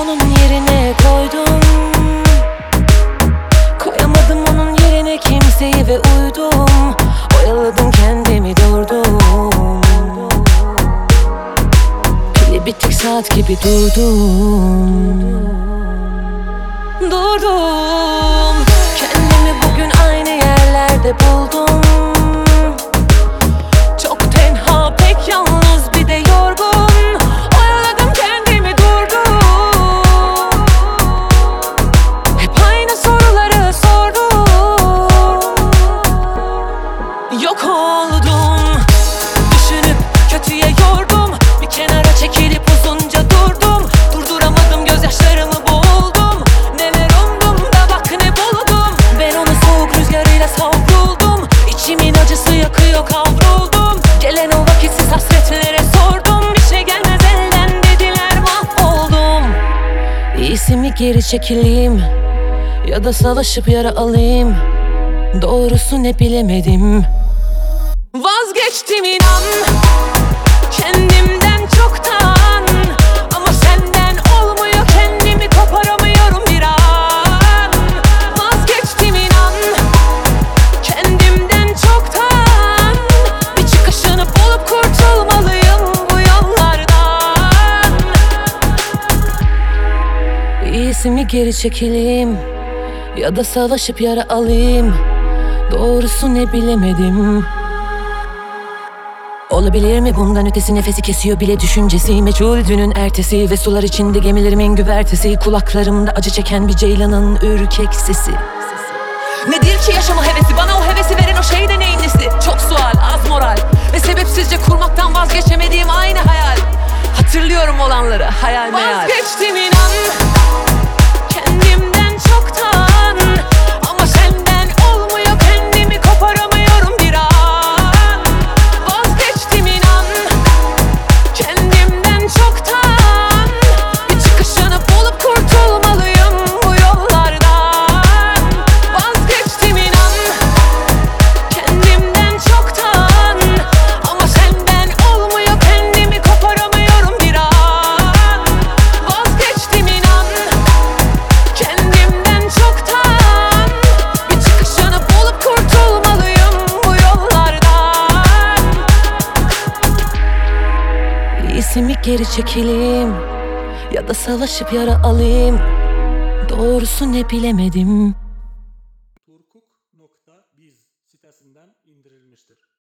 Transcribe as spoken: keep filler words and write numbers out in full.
onun yerine koydum. Koyamadım onun yerine kimseyi ve uydum. Oyaladım kendimi, durdum. Pili bitik saat gibi durdum. Durdum. Kendimi bugün aynı yerlerde buldum. Çok tenha, pek yalnız, bir de yorgun. Oyaladım kendimi, durdum. Hep aynı soruları sordum. Yok oldum. Düşünüp kötüye yordum. Bir kenara çekilip uzunca durdum. Durduramadım, gözyaşlarımı boğuldum. Neler umdum da bak ne buldum. Ben onu soğuk rüzgarıyla savruldum. İçimin acısı yakıyor, kavruldum. Gelen o vakitsiz hasretlere sordum. Bir şey gelmez elden dediler, mahvoldum. İyisi mi geri çekileyim, ya da savaşıp yara alayım? Doğrusu ne bilemedim. Vazgeçtim inan, kendimden çoktan. Ama senden olmuyor, kendimi koparamıyorum bir an. Vazgeçtim inan, kendimden çoktan. Bir çıkışını bulup kurtulmalıyım bu yollardan. İyisi mi geri çekileyim, ya da savaşıp yara alayım? Doğrusu ne bilemedim. Olabilir mi bundan ötesi, nefesi kesiyor bile düşüncesi. Meçhul dünün ertesi ve sular içinde gemilerimin güvertesi. Kulaklarımda acı çeken bir ceylanın ürkek sesi. Nedir ki yaşama hevesi, bana o hevesi veren o şey de neyin nesi? Çok sual, az moral ve sebepsizce kurmaktan vazgeçemediğim aynı hayal. Hatırlıyorum olanları, hayal meyal. Vazgeçtim inan, kendimden çoktan. Ama senden olmuyor, kendimi koparamıyorum bir an. Vazgeçtim inan, kendimden çoktan. Bir çıkışını bulup kurtulmalıyım bu yollardan. Vazgeçtim inan, kendimden çoktan. Ama senden olmuyor, kendimi koparamıyorum bir an. Vazgeçtim inan, kendimden çoktan. Bir çıkışını bulup kurtulmalıyım bu yollardan. İyisi mi geri çekileyim, ya da savaşıp yara alayım? Doğrusu ne bilemedim. Turkuk nokta biz sitesinden indirilmiştir.